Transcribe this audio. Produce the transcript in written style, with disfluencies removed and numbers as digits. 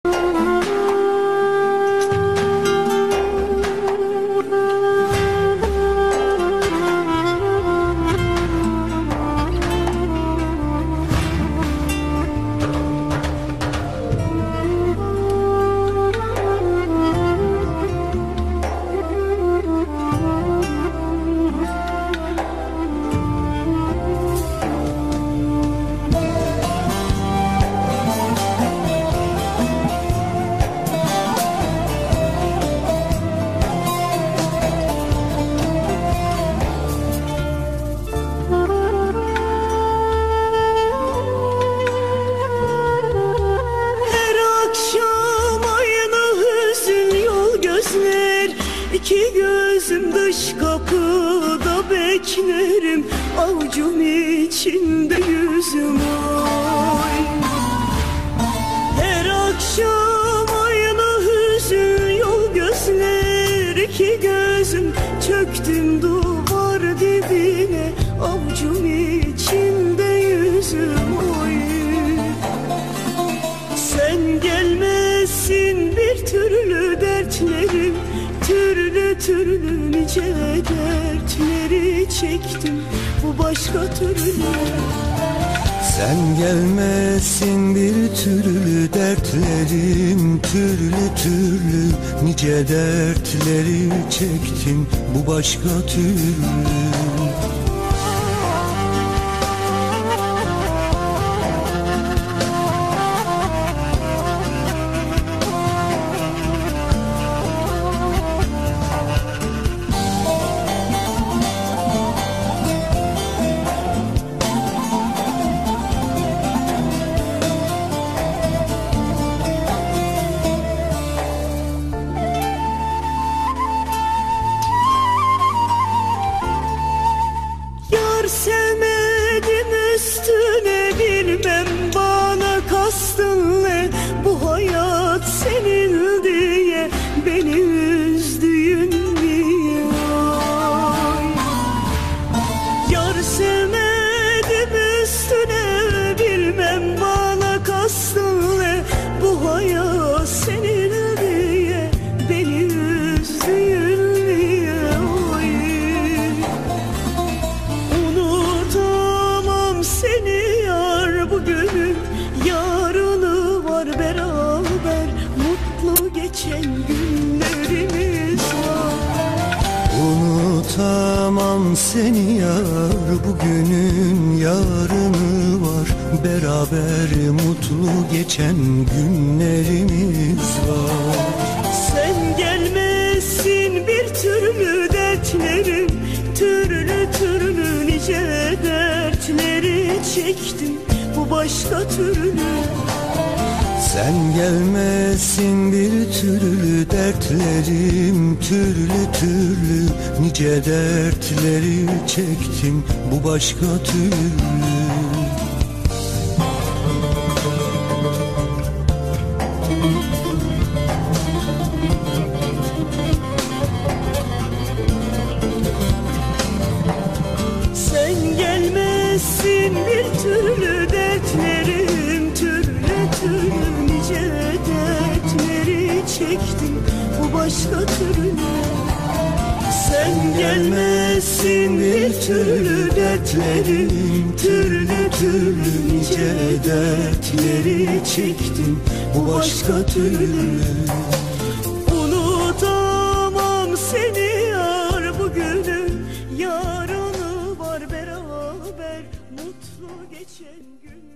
İki gözüm dış kapıda beklerim, avucum içinde yüzüm ay. Her akşam aynı hüzün yol gözler, iki gözüm çöktüm duvar dibine, avucum içinde yüzüm ay. Sen gelmezsin bir türlü dertlerim, türlü türlü nice dertleri çektim, bu başka türlü. Sen gelmezsin bir türlü dertlerim, türlü türlü nice dertleri çektim, bu başka türlü. Sevmedim üstüne, bilmem bana kastın ne, bu hayat senin diye beni üzdüğün niye? Yar sevmedim üstüne, bilmem bana kastın ne, bu hayat senin diye beni üzdüğün niye? Seni yar, bugünün yarını var, beraber mutlu geçen günlerimiz var. Unutamam seni yar, bugünün yarını var, beraber mutlu geçen günlerimiz var. Sen gelmezsin bir türlü dertlerim, türlü türlü nice dertleri çektim, bu başka türlü. Sen gelmezsin bir türlü dertlerim, türlü türlü nice dertleri çektim, bu başka türlü. Sen gelmezsin bir türlü dertlerim, türlü türlü nice dertleri çektim, bu başka türlü. Sen gelmezsin bir türlü dertlerim, türlü türlü nice dertleri çektim, bu başka türlü. Unutamam seni yar, bugünün yarını var, beraber mutlu geçen gün.